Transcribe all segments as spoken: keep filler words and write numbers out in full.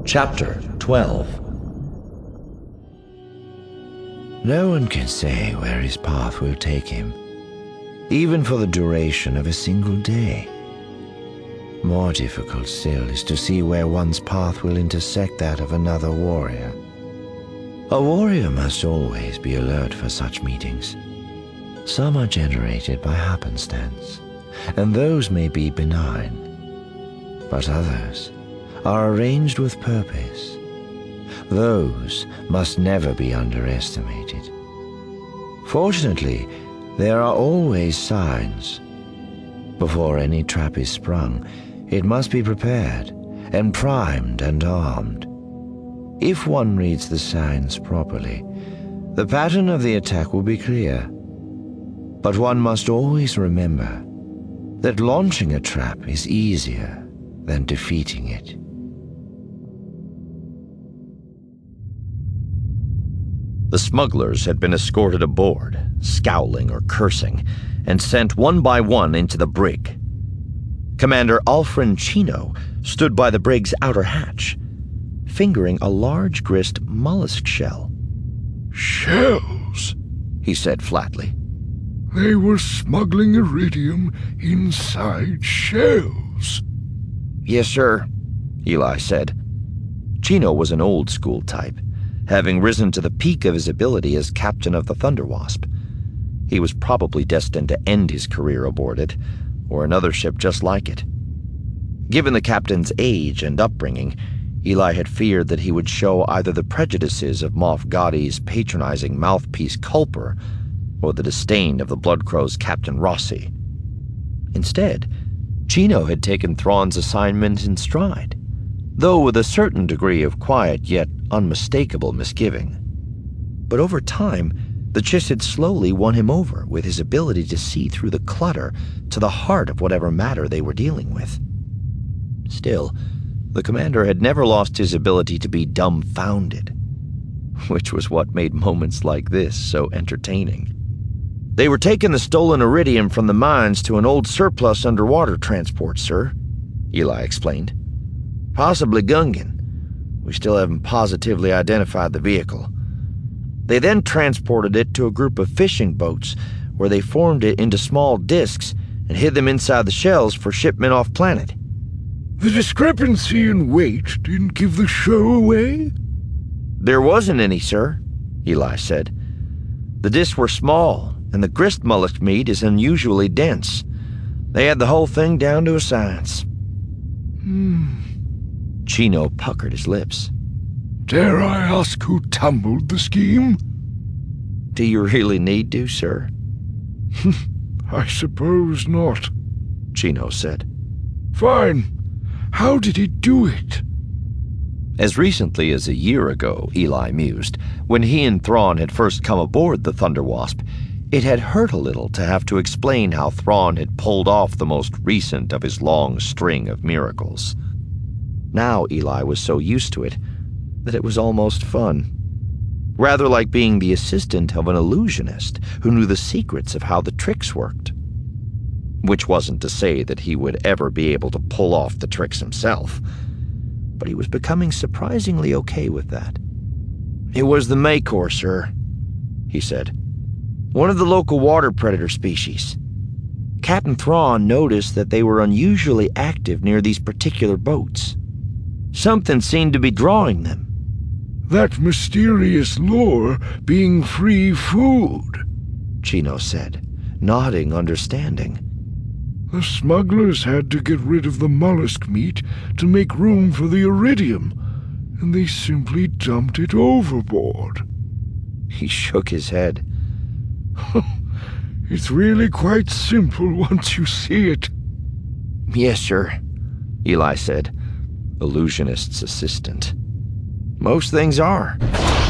Chapter twelve. No one can say where his path will take him, even for the duration of a single day. More difficult still is to see where one's path will intersect that of another warrior. A warrior must always be alert for such meetings. Some are generated by happenstance, and those may be benign, but others are arranged with purpose. Those must never be underestimated. Fortunately, there are always signs. Before any trap is sprung, it must be prepared and primed and armed. If one reads the signs properly, the pattern of the attack will be clear. But one must always remember that launching a trap is easier than defeating it. The smugglers had been escorted aboard, scowling or cursing, and sent one by one into the brig. Commander Alfred Chino stood by the brig's outer hatch, fingering a large grist mollusk shell. "Shells," he said flatly. "They were smuggling iridium inside shells." "Yes, sir," Eli said. Chino was an old-school type, having risen to the peak of his ability as captain of the Thunderwasp. He was probably destined to end his career aboard it, or another ship just like it. Given the captain's age and upbringing, Eli had feared that he would show either the prejudices of Moff Gaudi's patronizing mouthpiece Culper, or the disdain of the Bloodcrow's Captain Rossi. Instead, Chino had taken Thrawn's assignment in stride, though with a certain degree of quiet yet unmistakable misgiving. But over time, the Chiss had slowly won him over with his ability to see through the clutter to the heart of whatever matter they were dealing with. Still, the commander had never lost his ability to be dumbfounded, which was what made moments like this so entertaining. "They were taking the stolen iridium from the mines to an old surplus underwater transport, sir," Eli explained. "Possibly Gungan. We still haven't positively identified the vehicle. They then transported it to a group of fishing boats where they formed it into small discs and hid them inside the shells for shipment off-planet." "The discrepancy in weight didn't give the show away?" "There wasn't any, sir," Eli said. "The discs were small, and the grist mollusk meat is unusually dense. They had the whole thing down to a science." Hmm. Chino puckered his lips. "Dare I ask who tumbled the scheme?" "Do you really need to, sir?" "I suppose not," Chino said. "Fine. How did he do it?" As recently as a year ago, Eli mused, when he and Thrawn had first come aboard the Thunderwasp, it had hurt a little to have to explain how Thrawn had pulled off the most recent of his long string of miracles. Now Eli was so used to it that it was almost fun. Rather like being the assistant of an illusionist who knew the secrets of how the tricks worked. Which wasn't to say that he would ever be able to pull off the tricks himself, but he was becoming surprisingly okay with that. "It was the Makor, sir," he said. "One of the local water predator species. Captain Thrawn noticed that they were unusually active near these particular boats. Something seemed to be drawing them." "That mysterious lure being free food," Chino said, nodding understanding. "The smugglers had to get rid of the mollusk meat to make room for the iridium, and they simply dumped it overboard." He shook his head. "It's really quite simple once you see it." "Yes, sir," Eli said, illusionist's assistant. "Most things are."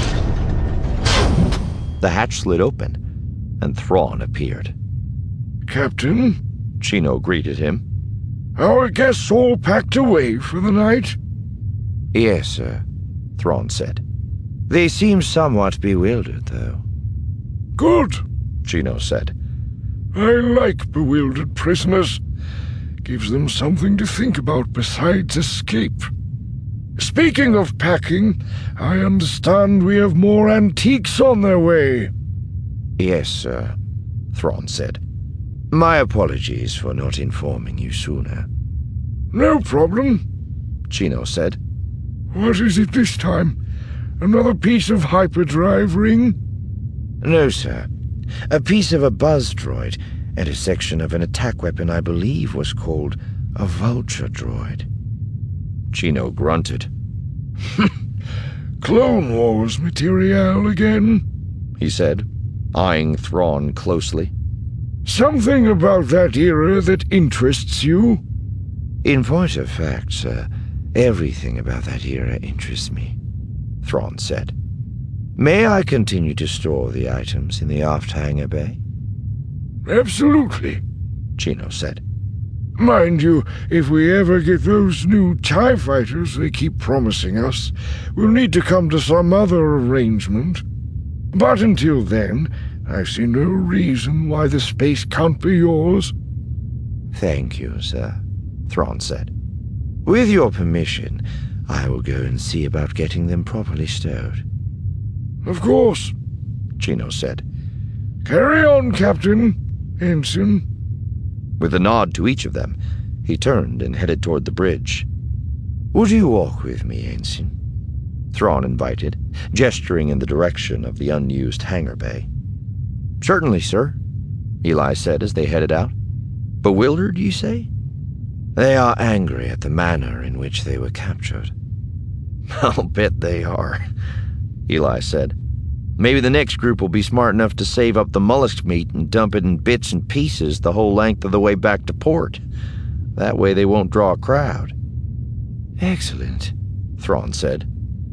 The hatch slid open, and Thrawn appeared. "Captain," Chino greeted him. "our guests all packed away for the night?" "Yes, sir," Thrawn said. "They seem somewhat bewildered, though." "Good," Chino said. "I like bewildered prisoners. Gives them something to think about besides escape." Speaking of packing, I understand we have more antiques on their way. Yes, sir, Thrawn said. My apologies for not informing you sooner. No problem, Chino said. What is it this time? Another piece of hyperdrive ring? No, sir. A piece of a buzz droid and a section of an attack weapon I believe was called a vulture droid. Chino grunted. Clone Wars material again? He said, eyeing Thrawn closely. Something about that era that interests you? In point of fact, sir, everything about that era interests me, Thrawn said. May I continue to store the items in the aft hangar bay? Absolutely, Chino said. Mind you, if we ever get those new TIE fighters they keep promising us, we'll need to come to some other arrangement. But until then, I see no reason why the space can't be yours. Thank you, sir, Thrawn said. With your permission, I will go and see about getting them properly stowed. Of course, Chino said. Carry on, Captain, Ensign. With a nod to each of them, he turned and headed toward the bridge. Would you walk with me, Ensign? Thrawn invited, gesturing in the direction of the unused hangar bay. Certainly, sir, Eli said as they headed out. Bewildered, you say? They are angry at the manner in which they were captured. I'll bet they are, Eli said. Maybe the next group will be smart enough to save up the mollusk meat and dump it in bits and pieces the whole length of the way back to port. That way they won't draw a crowd. Excellent, Thrawn said.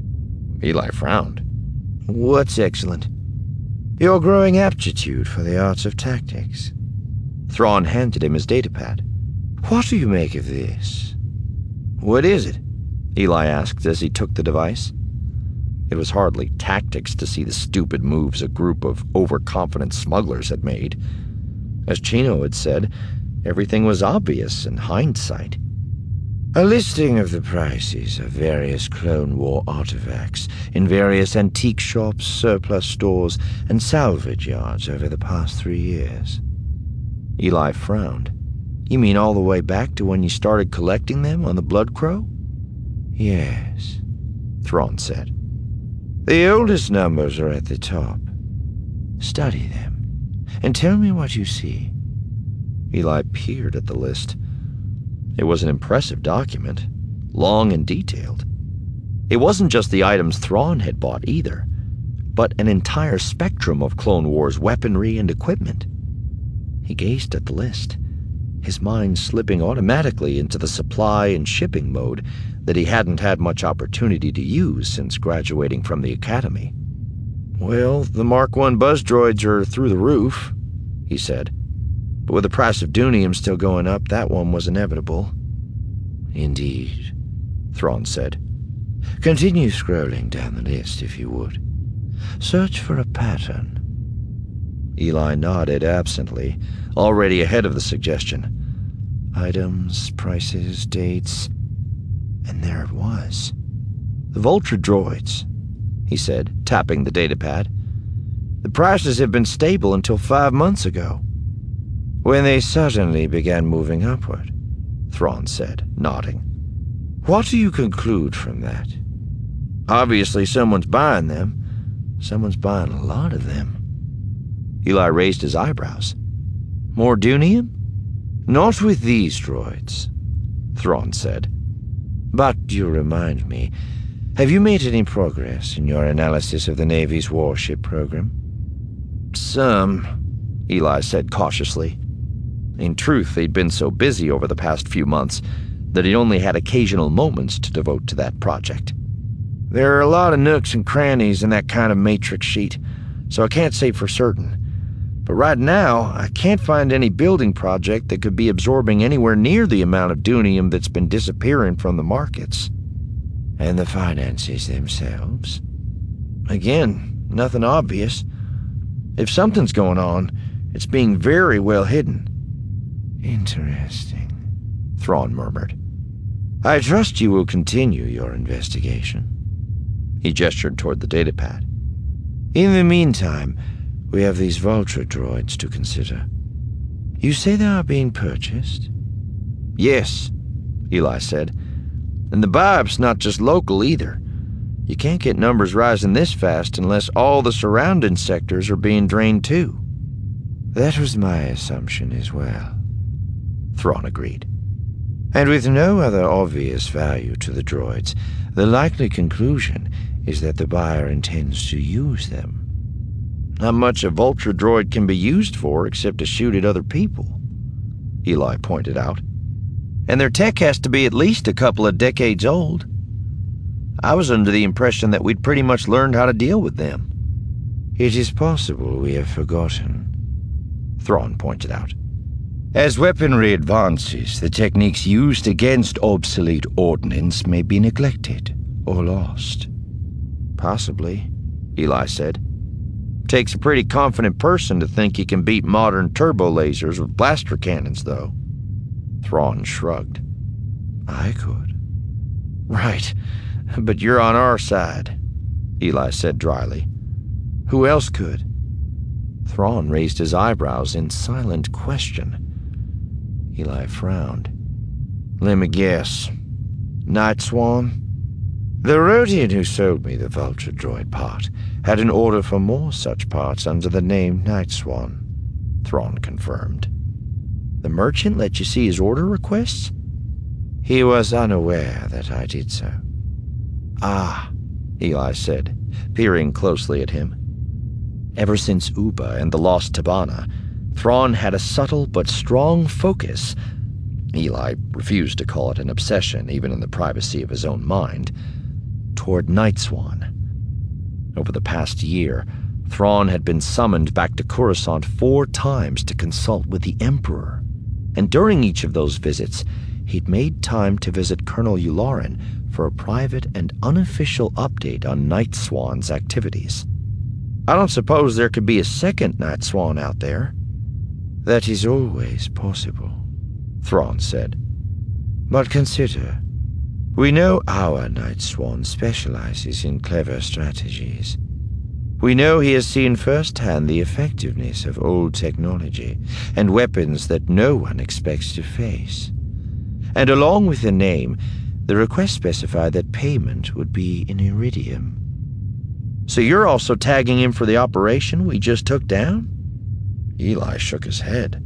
Eli frowned. What's excellent? Your growing aptitude for the arts of tactics. Thrawn handed him his datapad. What do you make of this? What is it? Eli asked as he took the device. It was hardly tactics to see the stupid moves a group of overconfident smugglers had made. As Chino had said, everything was obvious in hindsight. A listing of the prices of various Clone War artifacts in various antique shops, surplus stores, and salvage yards over the past three years. Eli frowned. You mean all the way back to when you started collecting them on the Blood Crow? Yes, Thrawn said. The oldest numbers are at the top. Study them, and tell me what you see. Eli peered at the list. It was an impressive document, long and detailed. It wasn't just the items Thrawn had bought either, but an entire spectrum of Clone Wars weaponry and equipment. He gazed at the list, his mind slipping automatically into the supply and shipping mode that he hadn't had much opportunity to use since graduating from the academy. Well, the Mark one buzz droids are through the roof, he said. But with the price of Dunium still going up, that one was inevitable. Indeed, Thrawn said. Continue scrolling down the list, if you would. Search for a pattern. Eli nodded absently, already ahead of the suggestion. Items, prices, dates... And there it was. The Vulture droids, he said, tapping the datapad. The prices have been stable until five months ago. When they suddenly began moving upward, Thrawn said, nodding. What do you conclude from that? Obviously someone's buying them. Someone's buying a lot of them. Eli raised his eyebrows. More Dunium? Not with these droids, Thrawn said. But you remind me, have you made any progress in your analysis of the Navy's warship program? Some, Eli said cautiously. In truth, they'd been so busy over the past few months that he'd only had occasional moments to devote to that project. There are a lot of nooks and crannies in that kind of matrix sheet, so I can't say for certain. But right now, I can't find any building project that could be absorbing anywhere near the amount of Dunium that's been disappearing from the markets. And the finances themselves? Again, nothing obvious. If something's going on, it's being very well hidden. Interesting, Thrawn murmured. I trust you will continue your investigation. He gestured toward the datapad. In the meantime, we have these Vulture droids to consider. You say they are being purchased? Yes, Eli said. And the buyup's not just local either. You can't get numbers rising this fast unless all the surrounding sectors are being drained too. That was my assumption as well, Thrawn agreed. And with no other obvious value to the droids, the likely conclusion is that the buyer intends to use them. Not much a Vulture droid can be used for except to shoot at other people, Eli pointed out. And their tech has to be at least a couple of decades old. I was under the impression that we'd pretty much learned how to deal with them. It is possible we have forgotten, Thrawn pointed out. As weaponry advances, the techniques used against obsolete ordnance may be neglected or lost. Possibly, Eli said. Takes a pretty confident person to think he can beat modern turbo lasers with blaster cannons, though. Thrawn shrugged. I could. Right, but you're on our side, Eli said dryly. Who else could? Thrawn raised his eyebrows in silent question. Eli frowned. Let me guess. Night Swan? The Rodian who sold me the Vulture droid part had an order for more such parts under the name Night Swan, Thrawn confirmed. The merchant let you see his order requests? He was unaware that I did so. Ah, Eli said, peering closely at him. Ever since Uba and the Lost Tabana, Thrawn had a subtle but strong focus. Eli refused to call it an obsession, even in the privacy of his own mind, toward Night Swan. Over the past year, Thrawn had been summoned back to Coruscant four times to consult with the Emperor, and during each of those visits, he'd made time to visit Colonel Yularen for a private and unofficial update on Night Swan's activities. I don't suppose there could be a second Night Swan out there. That is always possible, Thrawn said. But consider, we know our Night Swan specializes in clever strategies. We know he has seen firsthand the effectiveness of old technology and weapons that no one expects to face. And along with the name, the request specified that payment would be in Iridium. So you're also tagging him for the operation we just took down? Eli shook his head.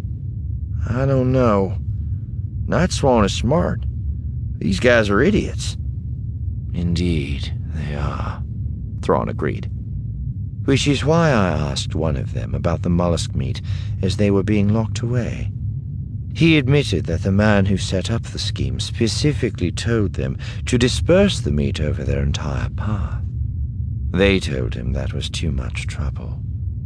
I don't know. Night Swan is smart. These guys are idiots. Indeed, they are, Thrawn agreed. Which is why I asked one of them about the mollusk meat as they were being locked away. He admitted that the man who set up the scheme specifically told them to disperse the meat over their entire path. They told him that was too much trouble.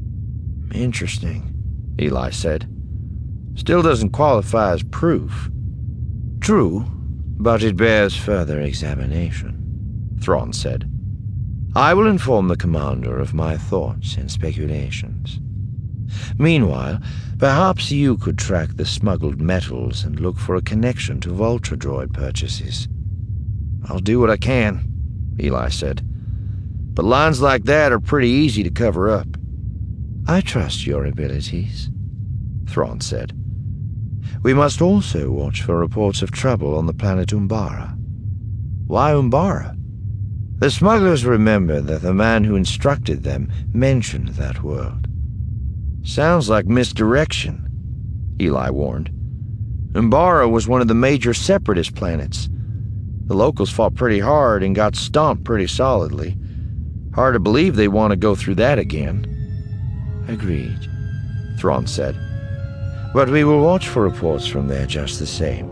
Interesting, Eli said. Still doesn't qualify as proof. True, but it bears further examination, Thrawn said. I will inform the commander of my thoughts and speculations. Meanwhile, perhaps you could track the smuggled metals and look for a connection to Vulture droid purchases. I'll do what I can, Eli said. But lines like that are pretty easy to cover up. I trust your abilities, Thrawn said. We must also watch for reports of trouble on the planet Umbara. Why Umbara? The smugglers remember that the man who instructed them mentioned that world. Sounds like misdirection, Eli warned. Umbara was one of the major separatist planets. The locals fought pretty hard and got stomped pretty solidly. Hard to believe they want to go through that again. Agreed, Thrawn said. But we will watch for reports from there just the same.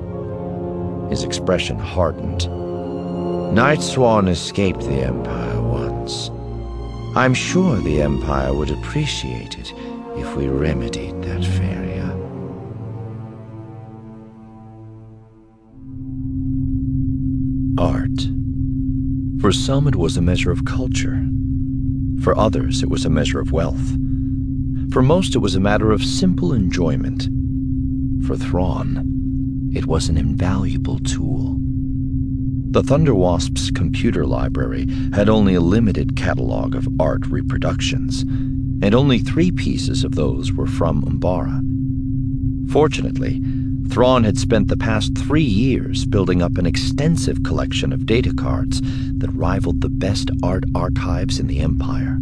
His expression hardened. Night Swan escaped the Empire once. I'm sure the Empire would appreciate it if we remedied that failure. Art. For some it was a measure of culture. For others it was a measure of wealth. For most it was a matter of simple enjoyment. For Thrawn, it was an invaluable tool. The Thunderwasp's computer library had only a limited catalog of art reproductions, and only three pieces of those were from Umbara. Fortunately, Thrawn had spent the past three years building up an extensive collection of data cards that rivaled the best art archives in the Empire.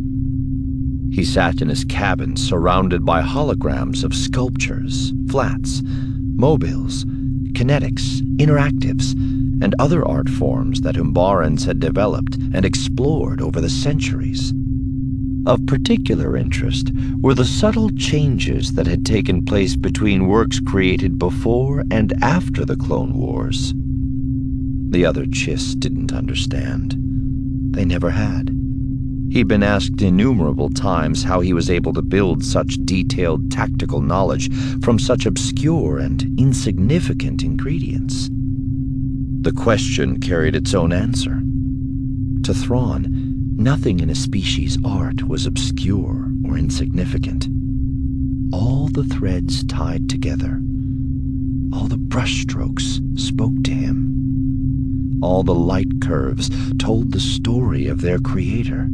He sat in his cabin surrounded by holograms of sculptures, flats, mobiles, kinetics, interactives, and other art forms that Umbarans had developed and explored over the centuries. Of particular interest were the subtle changes that had taken place between works created before and after the Clone Wars. The other Chiss didn't understand. They never had. He'd been asked innumerable times how he was able to build such detailed tactical knowledge from such obscure and insignificant ingredients. The question carried its own answer. To Thrawn, nothing in a species' art was obscure or insignificant. All the threads tied together. All the brushstrokes spoke to him. All the light curves told the story of their creator.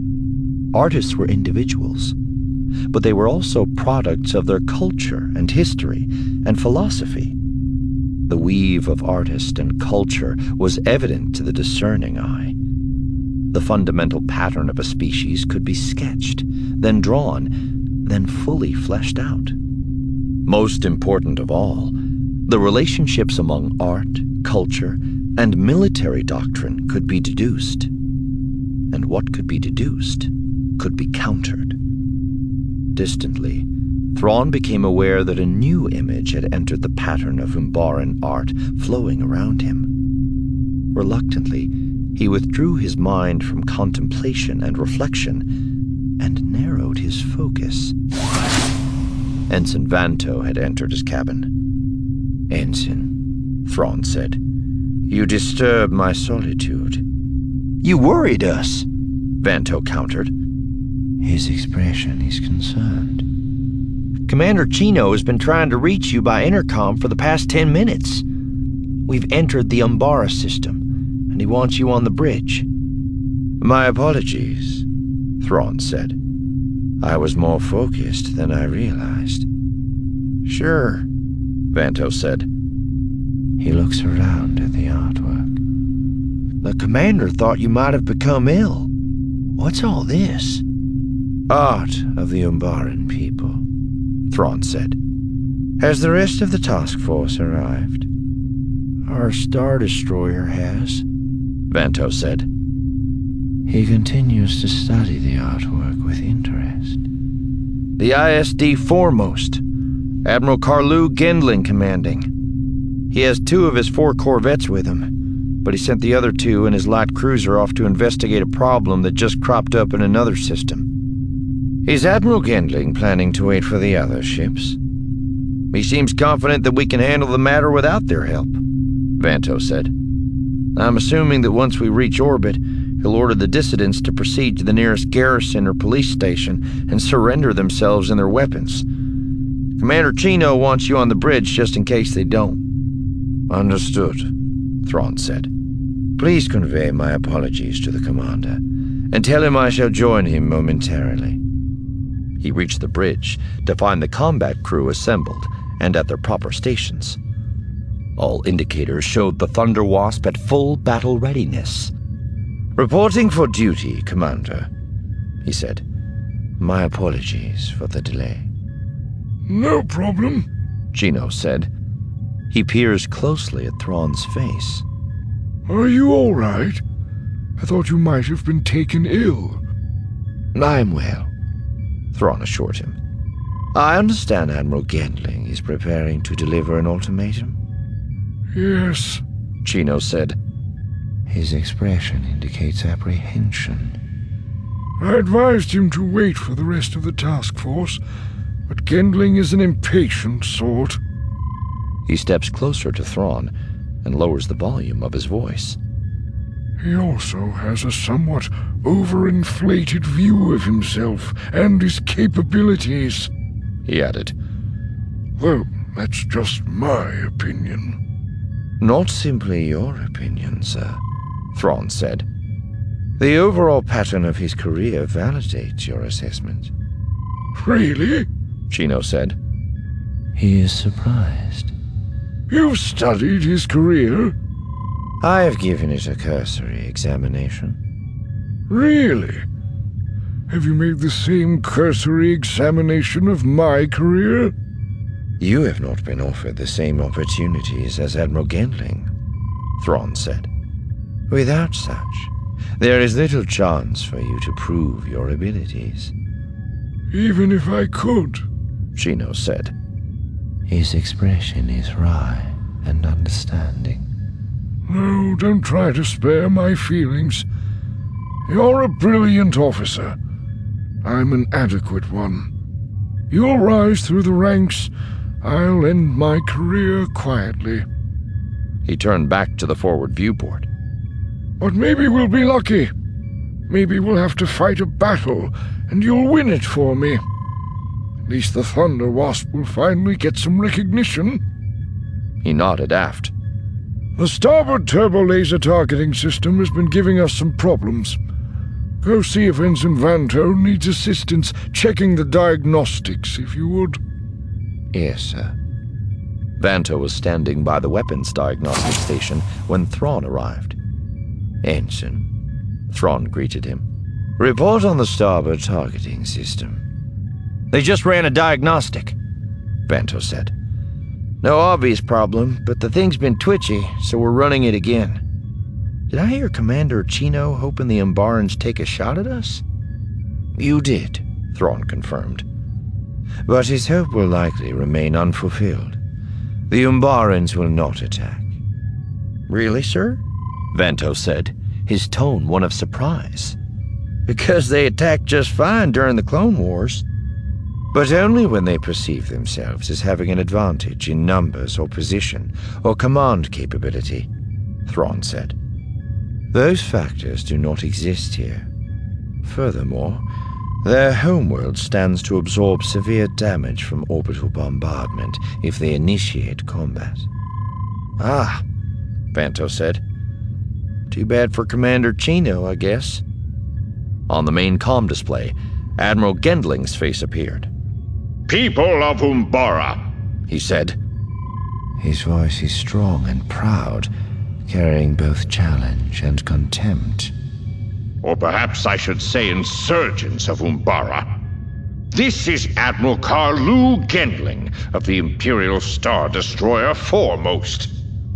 Artists were individuals, but they were also products of their culture and history and philosophy. The weave of artist and culture was evident to the discerning eye. The fundamental pattern of a species could be sketched, then drawn, then fully fleshed out. Most important of all, the relationships among art, culture, and military doctrine could be deduced. And what could be deduced could be countered. Distantly, Thrawn became aware that a new image had entered the pattern of Umbaran art flowing around him. Reluctantly, he withdrew his mind from contemplation and reflection and narrowed his focus. Ensign Vanto had entered his cabin. "Ensign," Thrawn said, "you disturb my solitude." "You worried us," Vanto countered. His expression is concerned. "Commander Chino has been trying to reach you by intercom for the past ten minutes. We've entered the Umbara system, and he wants you on the bridge." "My apologies," Thrawn said. "I was more focused than I realized." "Sure," Vanto said. He looks around at the artwork. "The commander thought you might have become ill. What's all this?" "Art of the Umbaran people," Thrawn said. "Has the rest of the task force arrived?" "Our Star Destroyer has," Vanto said. He continues to study the artwork with interest. "The I S D foremost, Admiral Karlu Gendling commanding. He has two of his four corvettes with him, but he sent the other two and his light cruiser off to investigate a problem that just cropped up in another system." "Is Admiral Gendling planning to wait for the other ships?" "He seems confident that we can handle the matter without their help," Vanto said. "I'm assuming that once we reach orbit, he'll order the dissidents to proceed to the nearest garrison or police station and surrender themselves and their weapons. Commander Chino wants you on the bridge just in case they don't." "Understood," Thrawn said. "Please convey my apologies to the commander, and tell him I shall join him momentarily." He reached the bridge to find the combat crew assembled and at their proper stations. All indicators showed the Thunderwasp at full battle readiness. "Reporting for duty, Commander," he said. "My apologies for the delay." "No problem," Chino said. He peers closely at Thrawn's face. "Are you all right? I thought you might have been taken ill." "I'm well," Thrawn assured him. "I understand Admiral Gendling is preparing to deliver an ultimatum?" "Yes," Chino said. His expression indicates apprehension. "I advised him to wait for the rest of the task force, but Gendling is an impatient sort." He steps closer to Thrawn and lowers the volume of his voice. "He also has a somewhat overinflated view of himself and his capabilities," he added. "Though that's just my opinion." Not simply your opinion, sir, Thrawn said. The overall pattern of his career validates your assessment. Really? Chino said. He is surprised. You've studied his career? I have given it a cursory examination. Really? Have you made the same cursory examination of my career? You have not been offered the same opportunities as Admiral Gendling, Thrawn said. Without such, there is little chance for you to prove your abilities. Even if I could, Chino said. His expression is wry and understanding. No, don't try to spare my feelings. You're a brilliant officer. I'm an adequate one. You'll rise through the ranks. I'll end my career quietly. He turned back to the forward viewport. But maybe we'll be lucky. Maybe we'll have to fight a battle, and you'll win it for me. At least the Thunder Wasp will finally get some recognition. He nodded aft. The starboard turbo laser targeting system has been giving us some problems. Go see if Ensign Vanto needs assistance checking the diagnostics, if you would. Yes, sir. Vanto was standing by the weapons diagnostic station when Thrawn arrived. Ensign, Thrawn greeted him. Report on the starboard targeting system. They just ran a diagnostic, Vanto said. No obvious problem, but the thing's been twitchy, so we're running it again. Did I hear Commander Chino hoping the Umbarans take a shot at us? You did, Thrawn confirmed. But his hope will likely remain unfulfilled. The Umbarans will not attack. Really, sir? Vanto said, his tone one of surprise. Because they attacked just fine during the Clone Wars. But only when they perceive themselves as having an advantage in numbers or position or command capability, Thrawn said. Those factors do not exist here. Furthermore, their homeworld stands to absorb severe damage from orbital bombardment if they initiate combat. Ah, Vanto said. Too bad for Commander Chino, I guess. On the main comm display, Admiral Gendling's face appeared. People of Umbara, he said. His voice is strong and proud, carrying both challenge and contempt. Or perhaps I should say insurgents of Umbara. This is Admiral Karlu Gendling of the Imperial Star Destroyer Foremost.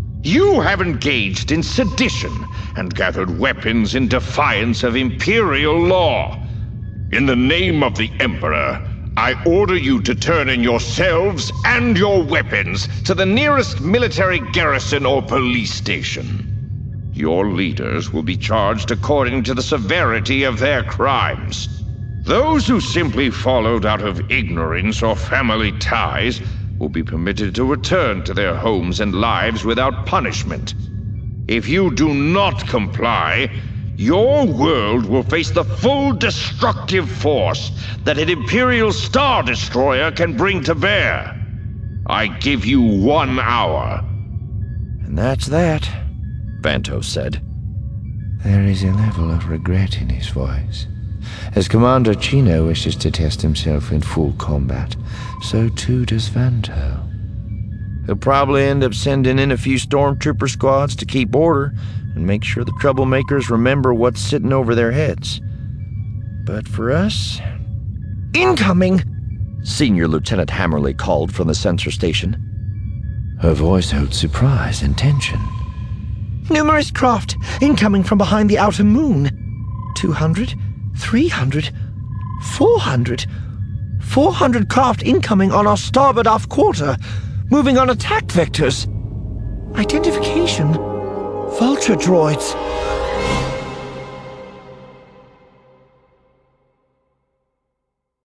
You have engaged in sedition and gathered weapons in defiance of Imperial law. In the name of the Emperor, I order you to turn in yourselves and your weapons to the nearest military garrison or police station. Your leaders will be charged according to the severity of their crimes. Those who simply followed out of ignorance or family ties will be permitted to return to their homes and lives without punishment. If you do not comply, your world will face the full destructive force that an Imperial Star Destroyer can bring to bear. I give you one hour. And that's that, Vanto said. There is a level of regret in his voice. As Commander Chino wishes to test himself in full combat, so too does Vanto. He'll probably end up sending in a few stormtrooper squads to keep order and make sure the troublemakers remember what's sitting over their heads. But for us... Incoming! Senior Lieutenant Hammerly called from the sensor station. Her voice held surprise and tension. Numerous craft incoming from behind the outer moon. Two hundred, three hundred, four hundred. Four hundred craft incoming on our starboard aft quarter, moving on attack vectors. Identification. Vulture droids.